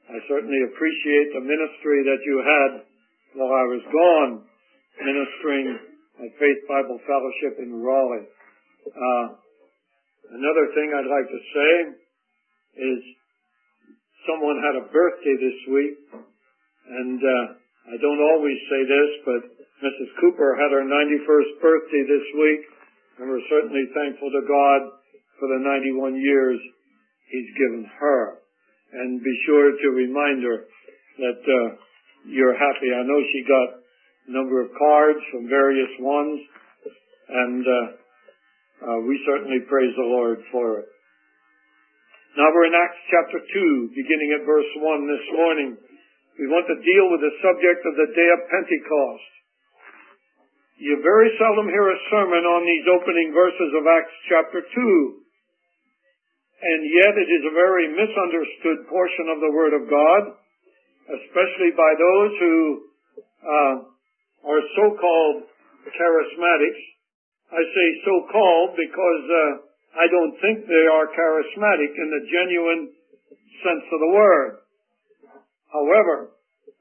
I certainly appreciate the ministry that you had while I was gone, ministering at Faith Bible Fellowship in Raleigh. Another thing I'd like to say is someone had a birthday this week, and I don't always say this, but Mrs. Cooper had her 91st birthday this week, and we're certainly thankful to God for the 91 years He's given her. And be sure to remind her that you're happy. I know she got a number of cards from various ones, and we certainly praise the Lord for it. Now we're in Acts chapter 2, beginning at verse 1 this morning. We want to deal with the subject of the day of Pentecost. You very seldom hear a sermon on these opening verses of Acts chapter 2. And yet it is a very misunderstood portion of the Word of God, especially by those who are so-called charismatics. I say so-called because I don't think they are charismatic in the genuine sense of the word. However,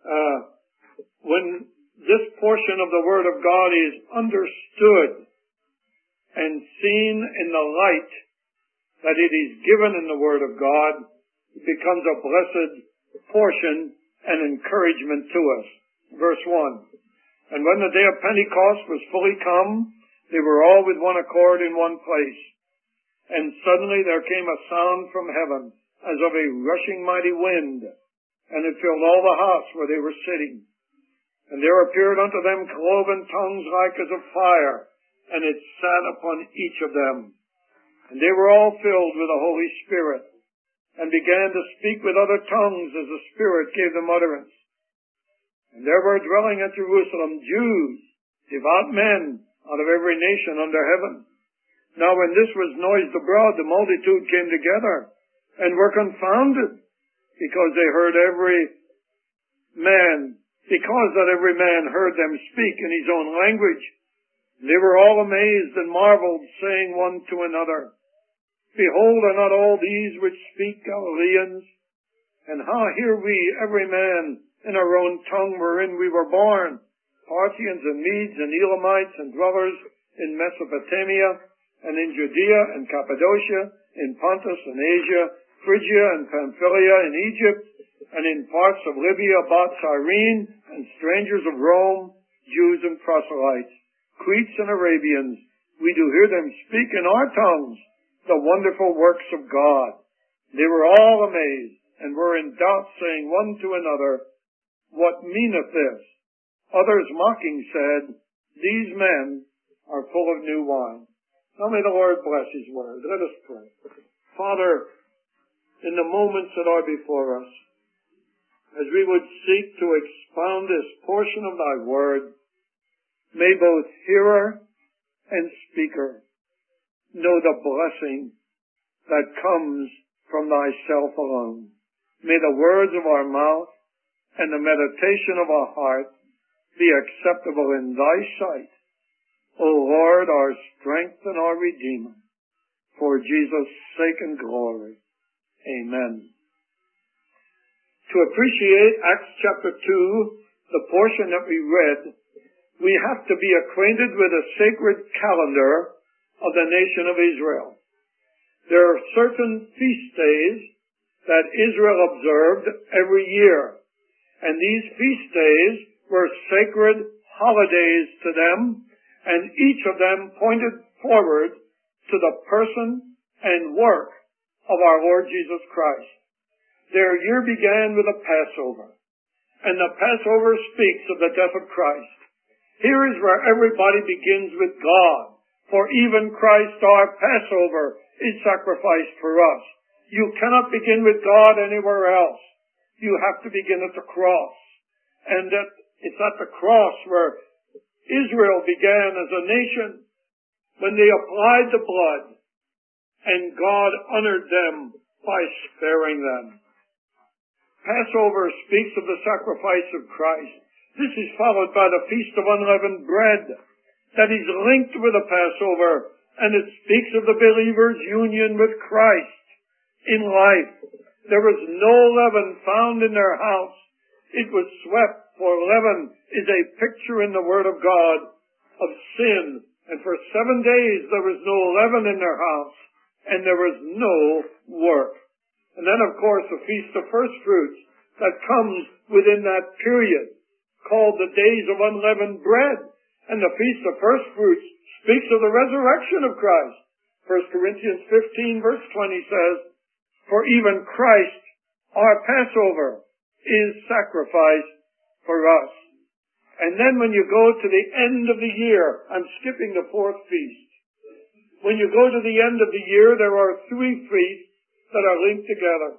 when this portion of the Word of God is understood and seen in the light that it is given in the Word of God, it becomes a blessed portion and encouragement to us. Verse 1. And when the day of Pentecost was fully come, they were all with one accord in one place. And suddenly there came a sound from heaven, as of a rushing mighty wind, and it filled all the house where they were sitting. And there appeared unto them cloven tongues like as of fire, and it sat upon each of them. And they were all filled with the Holy Spirit, and began to speak with other tongues as the Spirit gave them utterance. And there were dwelling at Jerusalem Jews, devout men, out of every nation under heaven. Now when this was noised abroad, the multitude came together, and were confounded, because that every man heard them speak in his own language. They were all amazed and marveled, saying one to another, Behold, are not all these which speak Galileans? And how hear we every man in our own tongue wherein we were born, Parthians and Medes and Elamites and dwellers in Mesopotamia, and in Judea and Cappadocia, in Pontus and Asia, Phrygia and Pamphylia, in Egypt, and in parts of Libya about Cyrene, and strangers of Rome, Jews and proselytes, Cretes and Arabians, we do hear them speak in our tongues the wonderful works of God. They were all amazed, and were in doubt, saying one to another, What meaneth this? Others mocking said, These men are full of new wine. Now may the Lord bless His word. Let us pray. Father, in the moments that are before us, as we would seek to expound this portion of Thy word, may both hearer and speaker know the blessing that comes from Thyself alone. May the words of our mouth and the meditation of our heart be acceptable in Thy sight, O Lord, our strength and our Redeemer, for Jesus' sake and glory. Amen. To appreciate Acts chapter 2, the portion that we read, we have to be acquainted with the sacred calendar of the nation of Israel. There are certain feast days that Israel observed every year, and these feast days were sacred holidays to them, and each of them pointed forward to the person and work of our Lord Jesus Christ. Their year began with a Passover, and the Passover speaks of the death of Christ. Here is where everybody begins with God, for even Christ our Passover is sacrificed for us. You cannot begin with God anywhere else. You have to begin at the cross. And it's at the cross where Israel began as a nation, when they applied the blood, and God honored them by sparing them. Passover speaks of the sacrifice of Christ. This is followed by the Feast of Unleavened Bread, that is linked with the Passover, and it speaks of the believer's union with Christ in life. There was no leaven found in their house. It was swept, for leaven is a picture in the Word of God of sin. And for 7 days there was no leaven in their house, and there was no work. And then, of course, the Feast of First Fruits that comes within that period, called the Days of Unleavened Bread. And the Feast of First Fruits speaks of the resurrection of Christ. 1 Corinthians 15 verse 20 says, "For even Christ, our Passover, is sacrificed for us." And then when you go to the end of the year, I'm skipping the fourth feast. When you go to the end of the year, there are 3 feasts that are linked together.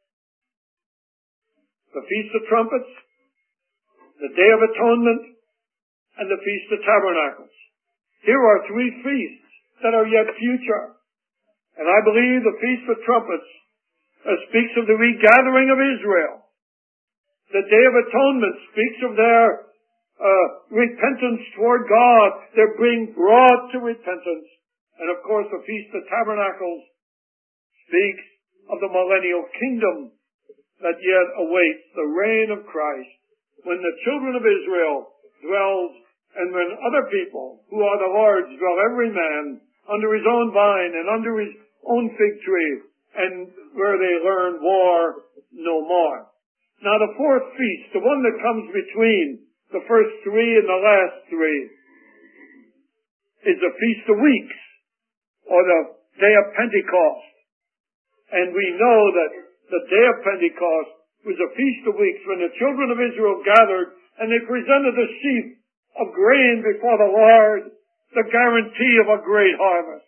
The Feast of Trumpets, the Day of Atonement, and the Feast of Tabernacles. Here are 3 feasts that are yet future. And I believe the Feast of Trumpets speaks of the regathering of Israel. The Day of Atonement speaks of their repentance toward God. They're being brought to repentance. And of course the Feast of Tabernacles speaks of the millennial kingdom that yet awaits the reign of Christ, when the children of Israel dwells, and when other people, who are the Lord's, dwell every man under his own vine and under his own fig tree, and where they learn war no more. Now the fourth feast, the one that comes between the first 3 and the last 3, is the Feast of Weeks, or the Day of Pentecost. And we know that the Day of Pentecost was a Feast of Weeks when the children of Israel gathered and they presented a sheaf of grain before the Lord, the guarantee of a great harvest.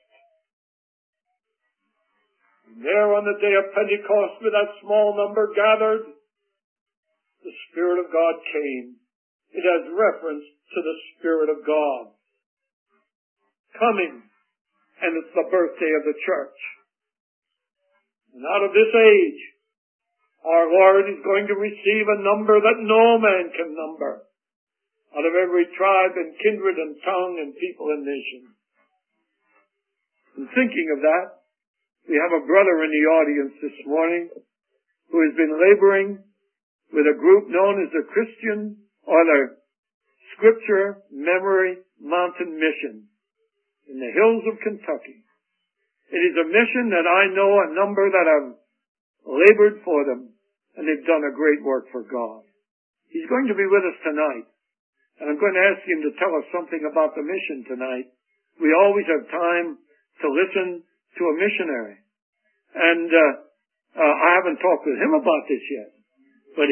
And there on the Day of Pentecost, with that small number gathered, the Spirit of God came. It has reference to the Spirit of God coming, and it's the birthday of the church. And out of this age, our Lord is going to receive a number that no man can number, out of every tribe and kindred and tongue and people and nation. And thinking of that, we have a brother in the audience this morning who has been laboring with a group known as the Christian or the Scripture Memory Mountain Mission in the hills of Kentucky. It is a mission that I know a number that have labored for them, and they've done a great work for God. He's going to be with us tonight, and I'm going to ask him to tell us something about the mission tonight. We always have time to listen to a missionary, and I haven't talked with him about this yet, but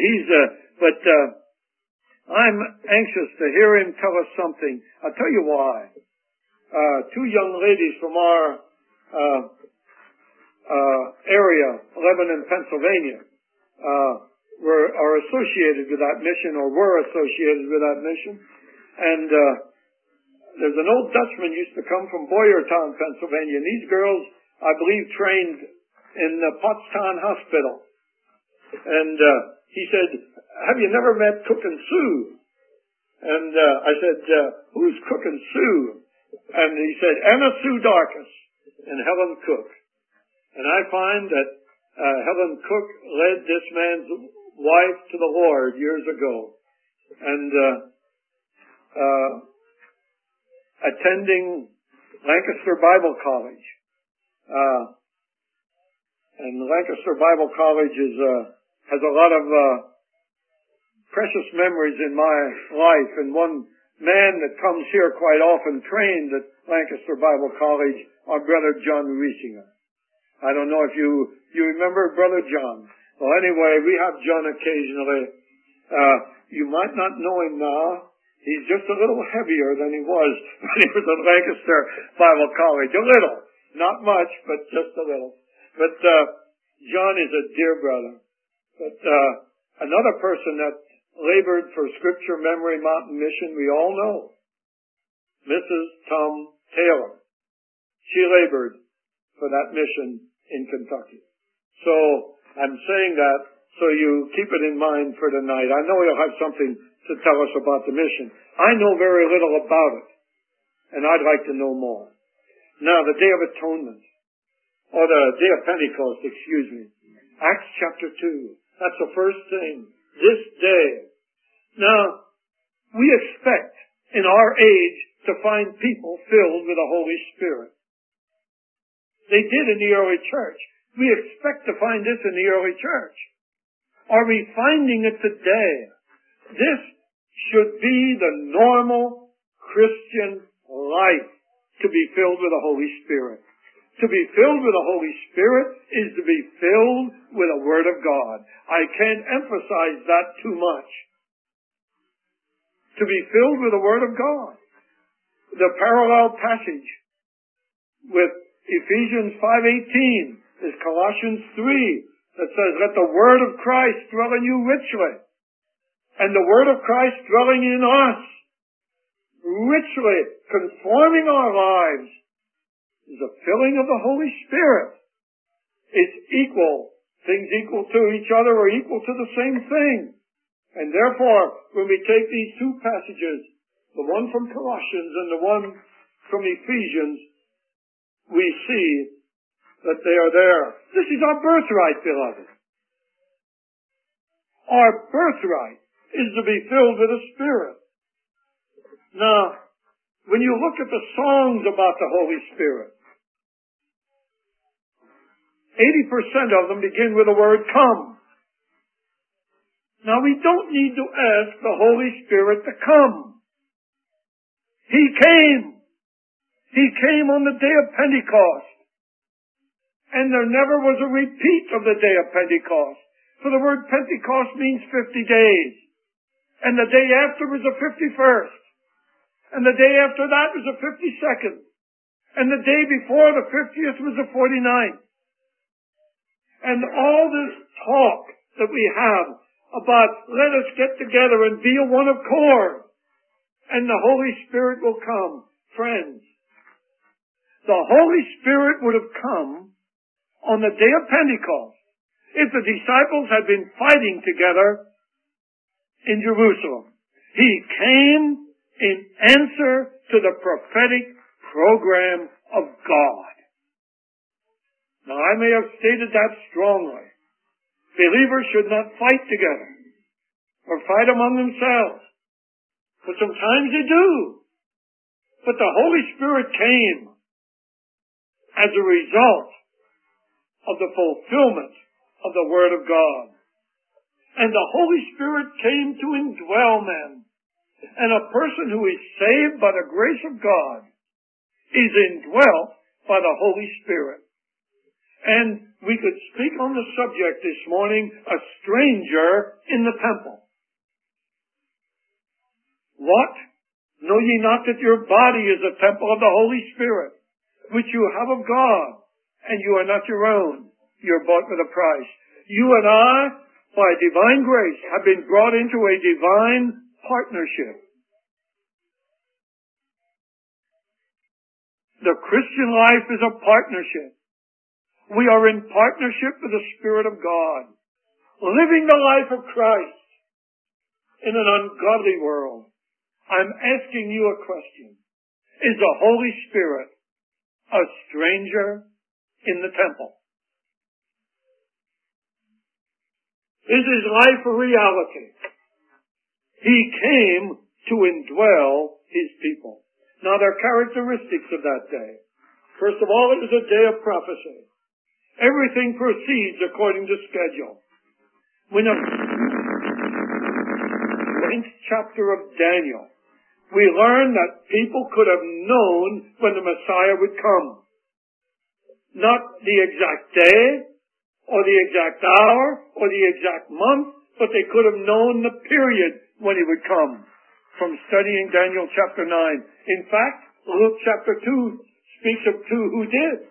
I'm anxious to hear him tell us something. I'll tell you why. 2 young ladies from our area, Lebanon, Pennsylvania, are associated with that mission, or were associated with that mission. And there's an old Dutchman used to come from Boyertown, Pennsylvania, and these girls, I believe, trained in the Pottstown Hospital. And he said, "Have you never met Cook and Sue?" And I said, "Who's Cook and Sue?" And he said, "Anna Sue Darkus and Helen Cook." And I find that Helen Cook led this man's wife to the Lord years ago. And attending Lancaster Bible College. And Lancaster Bible College has a lot of precious memories in my life. And one man that comes here quite often trained at Lancaster Bible College, our brother John Riesinger. I don't know if you remember Brother John. Well, anyway, we have John occasionally. You might not know him now. He's just a little heavier than he was when he was at Lancaster Bible College. A little. Not much, but just a little. But John is a dear brother. But another person that labored for Scripture Memory Mountain Mission, we all know, Mrs. Tom Taylor. She labored for that mission in Kentucky. So I'm saying that so you keep it in mind for tonight. I know you'll have something to tell us about the mission. I know very little about it, and I'd like to know more. Now, the Day of Atonement, or the Day of Pentecost, excuse me. Acts chapter 2. That's the first thing. This day. Now, we expect in our age to find people filled with the Holy Spirit. They did in the early church. We expect to find this in the early church. Are we finding it today? This should be the normal Christian life, to be filled with the Holy Spirit. To be filled with the Holy Spirit is to be filled with the Word of God. I can't emphasize that too much. To be filled with the Word of God. The parallel passage with Ephesians 5:18 is Colossians 3 that says, let the Word of Christ dwell in you richly. And the Word of Christ dwelling in us richly, conforming our lives, is a filling of the Holy Spirit. It's equal. Things equal to each other are equal to the same thing. And therefore, when we take these two passages, the one from Colossians and the one from Ephesians, we see that they are there. This is our birthright, beloved. Our birthright is to be filled with the Spirit. Now, when you look at the songs about the Holy Spirit, 80% of them begin with the word come. Now, we don't need to ask the Holy Spirit to come. He came. He came on the day of Pentecost. And there never was a repeat of the day of Pentecost. For the word Pentecost means 50 days. And the day after was the 51st. And the day after that was the 52nd. And the day before the 50th was the 49th. And all this talk that we have about let us get together and be of one accord, and the Holy Spirit will come. Friends, the Holy Spirit would have come on the day of Pentecost if the disciples had been fighting together in Jerusalem. He came in answer to the prophetic program of God. Now, I may have stated that strongly. Believers should not fight together or fight among themselves. But sometimes they do. But the Holy Spirit came as a result of the fulfillment of the Word of God. And the Holy Spirit came to indwell men. And a person who is saved by the grace of God is indwelt by the Holy Spirit. And we could speak on the subject this morning, a stranger in the temple. What? Know ye not that your body is a temple of the Holy Spirit, which you have of God, and you are not your own. You are bought with a price. You and I, by divine grace, have been brought into a divine partnership. The Christian life is a partnership. We are in partnership with the Spirit of God, living the life of Christ in an ungodly world. I'm asking you a question. Is the Holy Spirit a stranger in the temple? Is his life a reality? He came to indwell his people. Now, there are characteristics of that day. First of all, it was a day of prophecy. Everything proceeds according to schedule. When the 9th chapter of Daniel, we learn that people could have known when the Messiah would come. Not the exact day, or the exact hour, or the exact month, but they could have known the period when he would come from studying Daniel chapter 9. In fact, Luke chapter 2 speaks of two who did.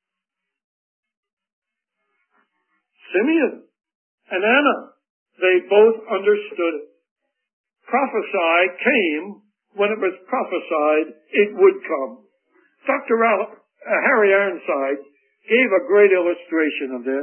Simeon and Anna, they both understood it. Prophesy came when it was prophesied it would come. Dr. Harry Ironside gave a great illustration of this.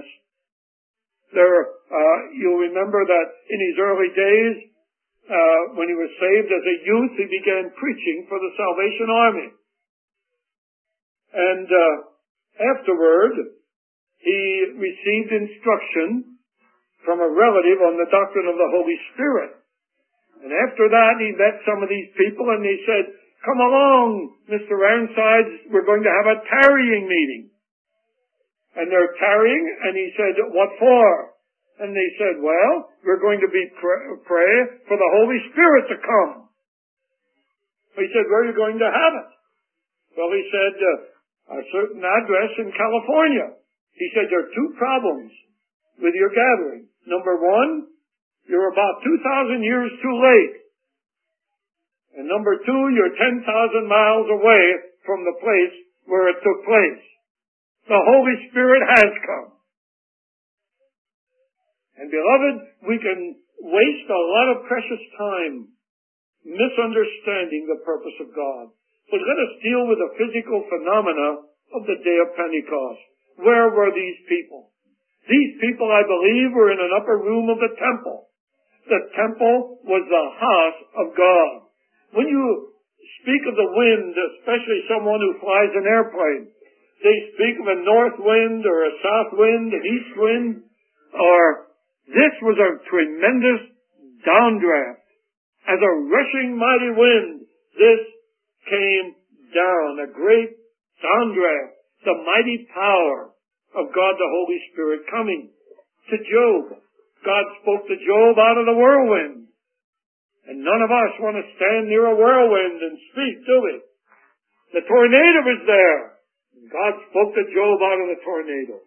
You'll remember that in his early days, when he was saved as a youth, he began preaching for the Salvation Army. And afterward, he received instruction from a relative on the doctrine of the Holy Spirit. And after that, he met some of these people and they said, "Come along, Mr. Ironsides, we're going to have a tarrying meeting." And they're tarrying, and he said, "What for?" And they said, "Well, we're going to be pray for the Holy Spirit to come." He said, "Where are you going to have it?" Well, he said, "A certain address in California." He said, "There are two problems with your gathering. Number one, you're about 2,000 years too late. And number two, you're 10,000 miles away from the place where it took place. The Holy Spirit has come." And beloved, we can waste a lot of precious time misunderstanding the purpose of God. But let us deal with the physical phenomena of the day of Pentecost. Where were these people? These people, I believe, were in an upper room of the temple. The temple was the house of God. When you speak of the wind, especially someone who flies an airplane, they speak of a north wind or a south wind, an east wind, or this was a tremendous downdraft. As a rushing mighty wind, this came down, a great downdraft, the mighty power of God the Holy Spirit coming to Job. God spoke to Job out of the whirlwind. And none of us want to stand near a whirlwind and speak, do we? The tornado was there. God spoke to Job out of the tornado.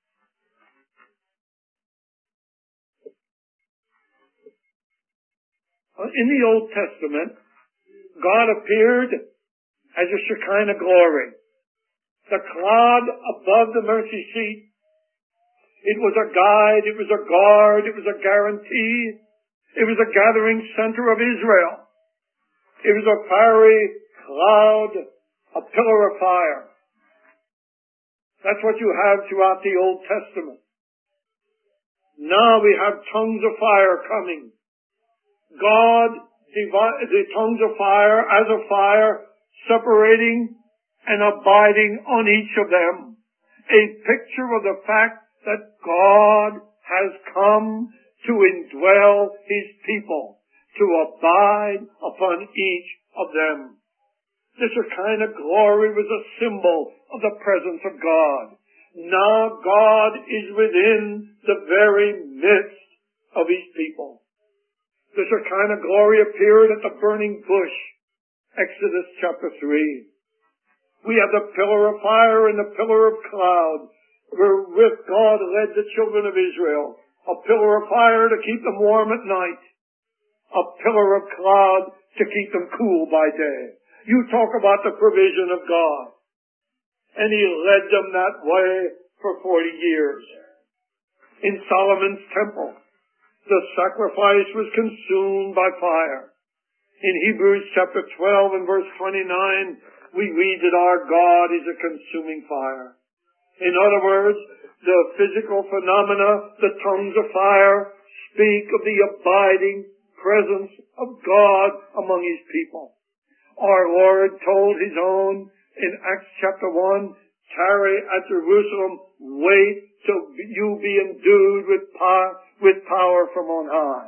In the Old Testament, God appeared as a Shekinah glory. The cloud above the mercy seat. It was a guide, it was a guard, it was a guarantee. It was a gathering center of Israel. It was a fiery cloud, a pillar of fire. That's what you have throughout the Old Testament. Now we have tongues of fire coming. God divided the tongues of fire as a fire, separating and abiding on each of them. A picture of the fact that God has come to indwell His people, to abide upon each of them. This Shekinah glory was a symbol of the presence of God. Now God is within the very midst of His people. The Shekinah glory appeared at the burning bush, Exodus chapter 3. We have the pillar of fire and the pillar of cloud, wherewith God led the children of Israel. A pillar of fire to keep them warm at night. A pillar of cloud to keep them cool by day. You talk about the provision of God. And He led them that way for 40 years. In Solomon's temple, the sacrifice was consumed by fire. In Hebrews chapter 12 and verse 29, we read that our God is a consuming fire. In other words, the physical phenomena, the tongues of fire, speak of the abiding presence of God among His people. Our Lord told His own in Acts chapter 1, "Tarry at Jerusalem, wait till you be endued with power from on high."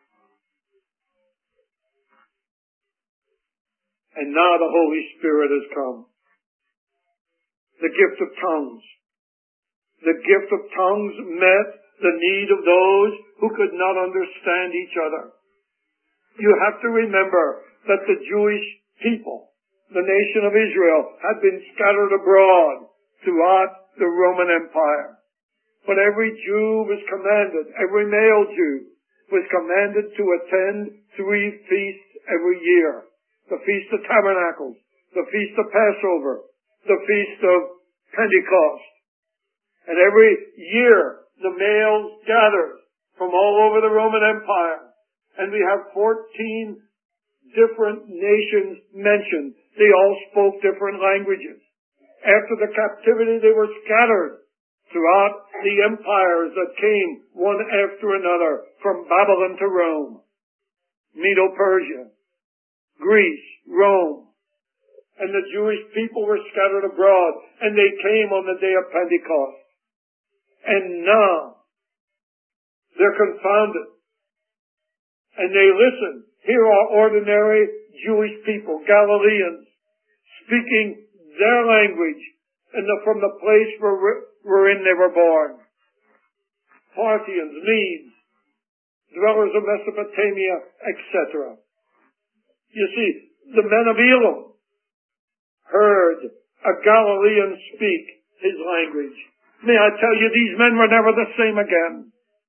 And now the Holy Spirit has come. The gift of tongues. The gift of tongues met the need of those who could not understand each other. You have to remember that the Jewish people, the nation of Israel, had been scattered abroad throughout the Roman Empire. But every Jew was commanded, every male Jew was commanded to attend 3 feasts every year. The Feast of Tabernacles, the Feast of Passover, the Feast of Pentecost. And every year the males gathered from all over the Roman Empire. And we have 14 different nations mentioned. They all spoke different languages. After the captivity, they were scattered throughout the empires that came one after another, from Babylon to Rome, Medo-Persia, Greece, Rome. And the Jewish people were scattered abroad, and they came on the day of Pentecost. And now they're confounded. And they listen. Here are ordinary Jewish people, Galileans, speaking their language from the place wherein they were born. Parthians, Medes, dwellers of Mesopotamia, etc. You see, the men of Elam heard a Galilean speak his language. May I tell you, these men were never the same again.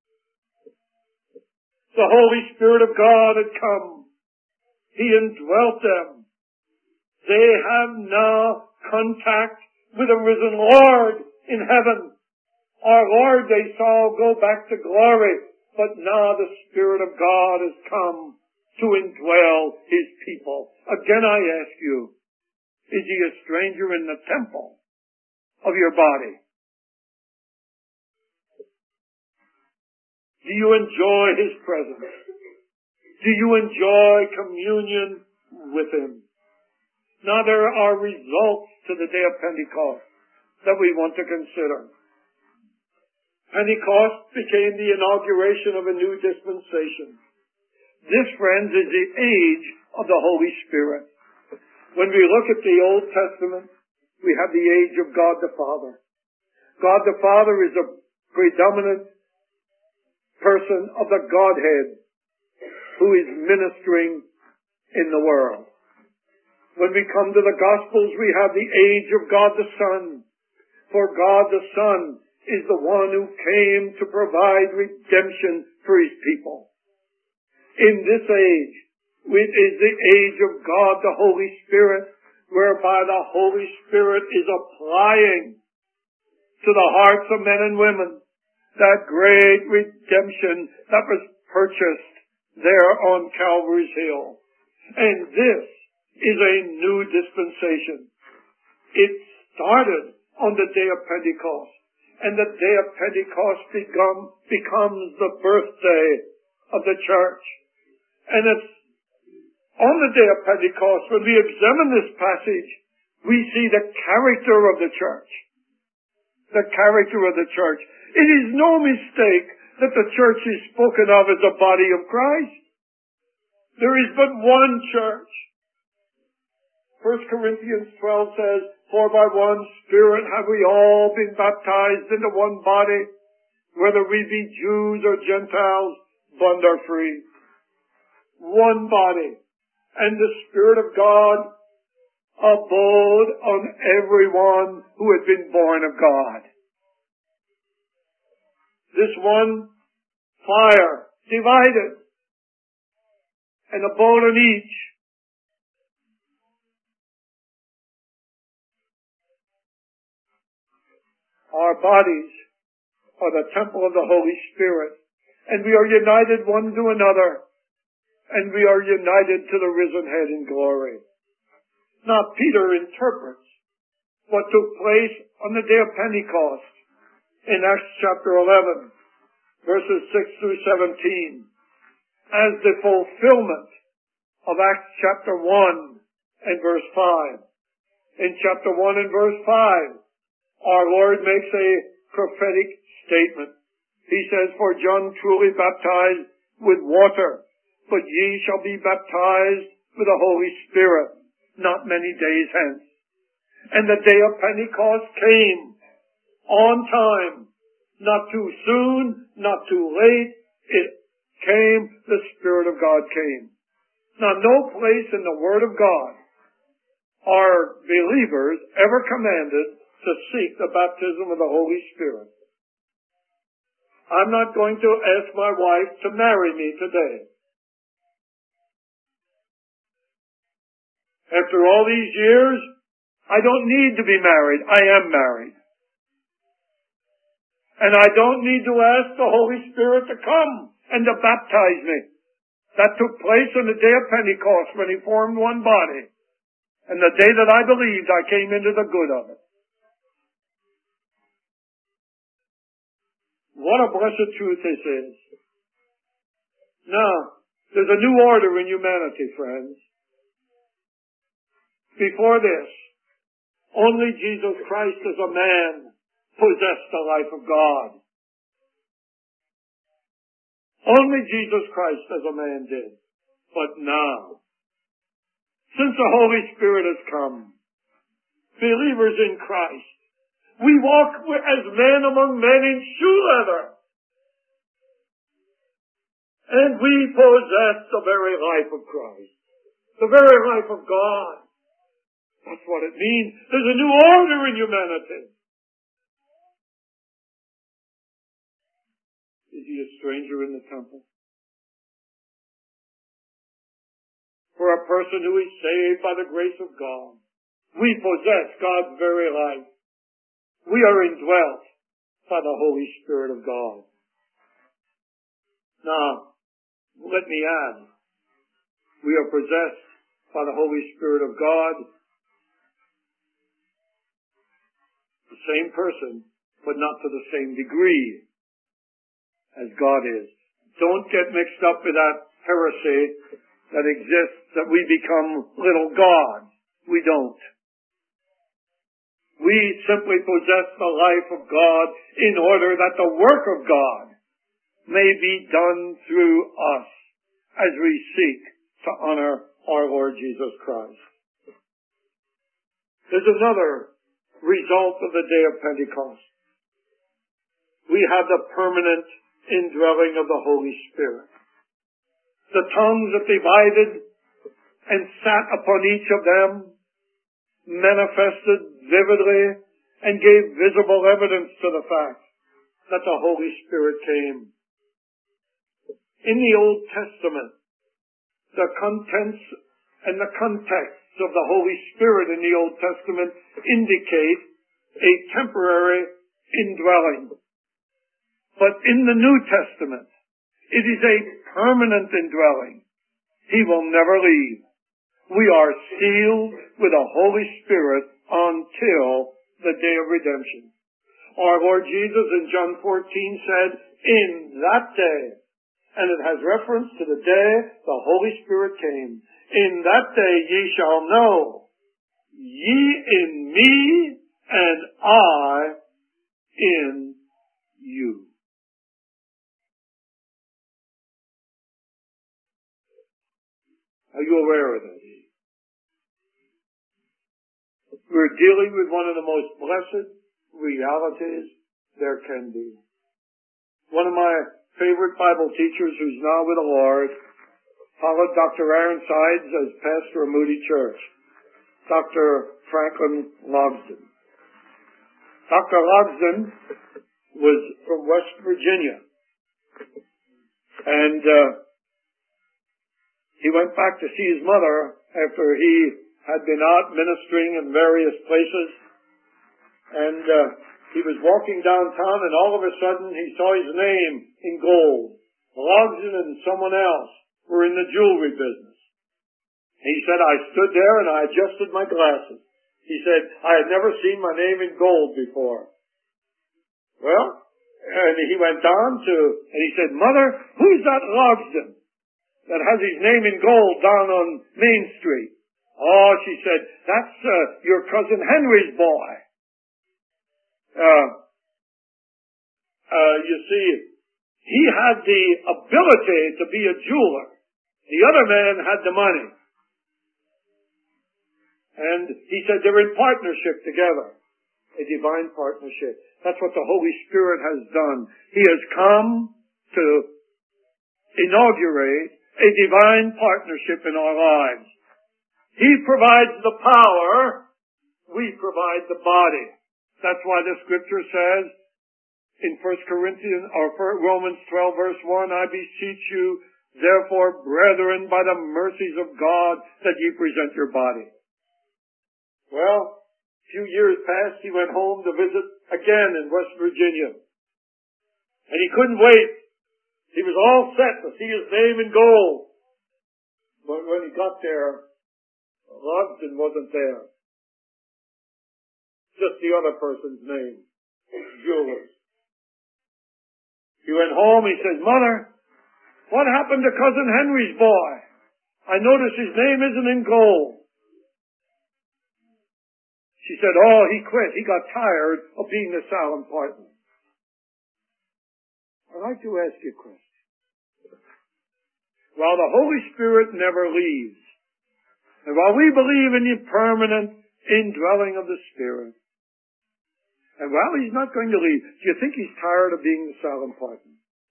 The Holy Spirit of God had come. He indwelt them. They have now contact with the risen Lord in heaven. Our Lord, they saw, go back to glory, but now the Spirit of God has come to indwell His people. Again, I ask you, is He a stranger in the temple of your body? Do you enjoy His presence? Do you enjoy communion with Him? Now there are results to the day of Pentecost that we want to consider. Pentecost became the inauguration of a new dispensation. This, friends, is the age of the Holy Spirit. When we look at the Old Testament, we have the age of God the Father. God the Father is a predominant person of the Godhead who is ministering in the world. When we come to the Gospels, we have the age of God the Son. For God the Son is the one who came to provide redemption for His people. In this age, it is the age of God the Holy Spirit, whereby the Holy Spirit is applying to the hearts of men and women that great redemption that was purchased there on Calvary's Hill. And this is a new dispensation. It started on the day of Pentecost. And the day of Pentecost becomes the birthday of the church. And it's on the day of Pentecost, when we examine this passage, we see the character of the church. The character of the church. It is no mistake that the church is spoken of as the body of Christ. There is but one church. 1 Corinthians 12 says, for by one Spirit have we all been baptized into one body, whether we be Jews or Gentiles, bond or free. One body. And the Spirit of God abode on everyone who had been born of God. This one fire divided and abode on each. Our bodies are the temple of the Holy Spirit, and we are united one to another, and we are united to the risen head in glory. Now Peter interprets what took place on the day of Pentecost in Acts chapter 11, verses 6 through 17, as the fulfillment of Acts chapter 1 and verse 5. In chapter 1 and verse 5, our Lord makes a prophetic statement. He says, for John truly baptized with water, but ye shall be baptized with the Holy Spirit not many days hence. And the day of Pentecost came on time, not too soon, not too late. It came, the Spirit of God came. Now, no place in the Word of God are believers ever commanded to seek the baptism of the Holy Spirit. I'm not going to ask my wife to marry me today. After all these years, I don't need to be married. I am married. And I don't need to ask the Holy Spirit to come and to baptize me. That took place on the day of Pentecost when He formed one body. And the day that I believed, I came into the good of it. What a blessed truth this is. Now, there's a new order in humanity, friends. Before this, only Jesus Christ as a man possessed the life of God. Only Jesus Christ as a man did. But now, since the Holy Spirit has come, believers in Christ, we walk as men among men in shoe leather. And we possess the very life of Christ, the very life of God. That's what it means. There's a new order in humanity. Is he a stranger in the temple? For a person who is saved by the grace of God, we possess God's very life. We are indwelt by the Holy Spirit of God. Now, let me add, we are possessed by the Holy Spirit of God, the same person, but not to the same degree as God is. Don't get mixed up with that heresy that exists that we become little gods. We don't. We simply possess the life of God in order that the work of God may be done through us as we seek to honor our Lord Jesus Christ. There's another result of the day of Pentecost. We have the permanent indwelling of the Holy Spirit. The tongues that divided and sat upon each of them manifested vividly and gave visible evidence to the fact that the Holy Spirit came. In the Old Testament, the contents and the context of the Holy Spirit in the Old Testament indicate a temporary indwelling. But in the New Testament, it is a permanent indwelling. He will never leave. We are sealed with the Holy Spirit until the day of redemption. Our Lord Jesus in John 14 said, in that day, and it has reference to the day the Holy Spirit came. In that day ye shall know, ye in me, and I in you. Are you aware of that? We're dealing with one of the most blessed realities there can be. One of my favorite Bible teachers who's now with the Lord followed Dr. Ironsides as pastor of Moody Church, Dr. Franklin Logsdon. Dr. Logsdon was from West Virginia, and he went back to see his mother after he had been out ministering in various places, and he was walking downtown, and all of a sudden he saw his name in gold. Logsdon and someone else were in the jewelry business. He said, I stood there and I adjusted my glasses. He said, I had never seen my name in gold before. Well, and he went on and he said, Mother, who's that Logsdon that has his name in gold down on Main Street? Oh, she said, that's your cousin Henry's boy. You see, he had the ability to be a jeweler. The other man had the money. And he said they're in partnership together. A divine partnership. That's what the Holy Spirit has done. He has come to inaugurate a divine partnership in our lives. He provides the power, we provide the body. That's why the scripture says in Romans 12 verse 1, I beseech you, therefore, brethren, by the mercies of God, that ye present your body. Well, a few years passed, he went home to visit again in West Virginia. And he couldn't wait. He was all set to see his name in gold. But when he got there, Logsdon wasn't there. Just the other person's name. Jewelers. He went home, he says, Mother, what happened to Cousin Henry's boy? I notice his name isn't in gold. She said, oh, he quit. He got tired of being the silent partner. I'd like to ask you a question. while the Holy Spirit never leaves, and while we believe in the permanent indwelling of the Spirit, and while He's not going to leave, do you think He's tired of being the silent partner?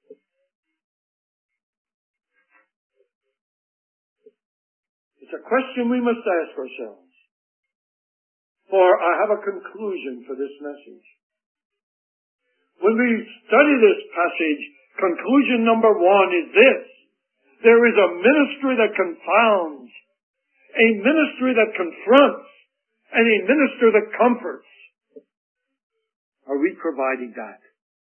It's a question we must ask ourselves. For I have a conclusion for this message. When we study this passage, conclusion number 1 is this: there is a ministry that confounds, a ministry that confronts, and a ministry that comforts. Are we providing that?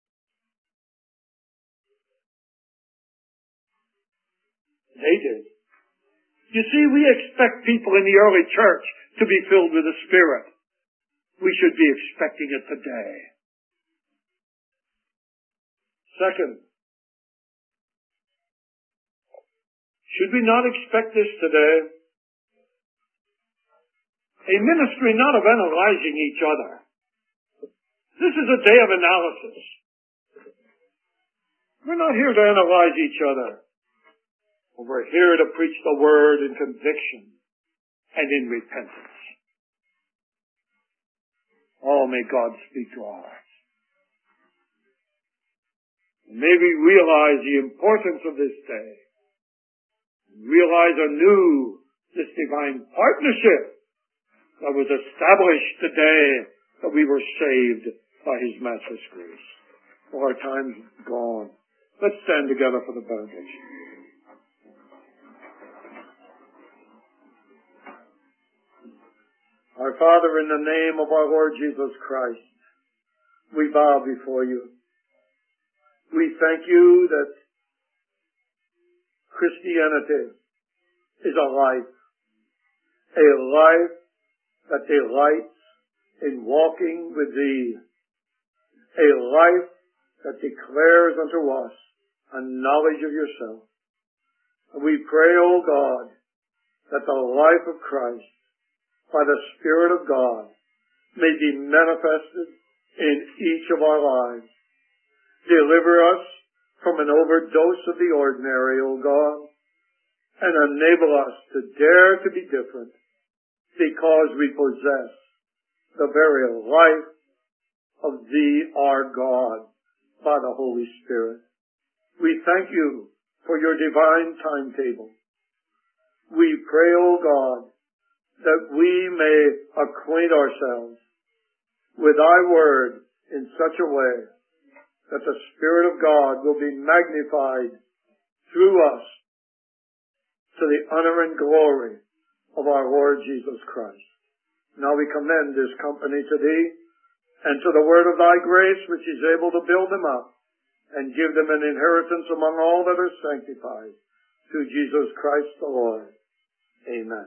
They did. You see, we expect people in the early church to be filled with the Spirit. We should be expecting it today. Second, should we not expect this today? A ministry not of analyzing each other. This is a day of analysis. We're not here to analyze each other. We're here to preach the Word in conviction and in repentance. Oh, may God speak to our hearts. May we realize the importance of this day. Realize anew this divine partnership that was established the day that we were saved by His matchless grace. Well, our time's gone. Let's stand together for the benediction. Our Father, in the name of our Lord Jesus Christ, we bow before You. We thank You that Christianity is a life that delights in walking with Thee, a life that declares unto us a knowledge of Yourself. And we pray, O God, that the life of Christ, by the Spirit of God, may be manifested in each of our lives. Deliver us from an overdose of the ordinary, O God, and enable us to dare to be different because we possess the very life of Thee, our God, by the Holy Spirit. We thank You for Your divine timetable. We pray, O God, that we may acquaint ourselves with Thy Word in such a way that the Spirit of God will be magnified through us to the honor and glory of our Lord Jesus Christ. Now we commend this company to Thee and to the word of Thy grace, which is able to build them up and give them an inheritance among all that are sanctified. Through Jesus Christ the Lord. Amen.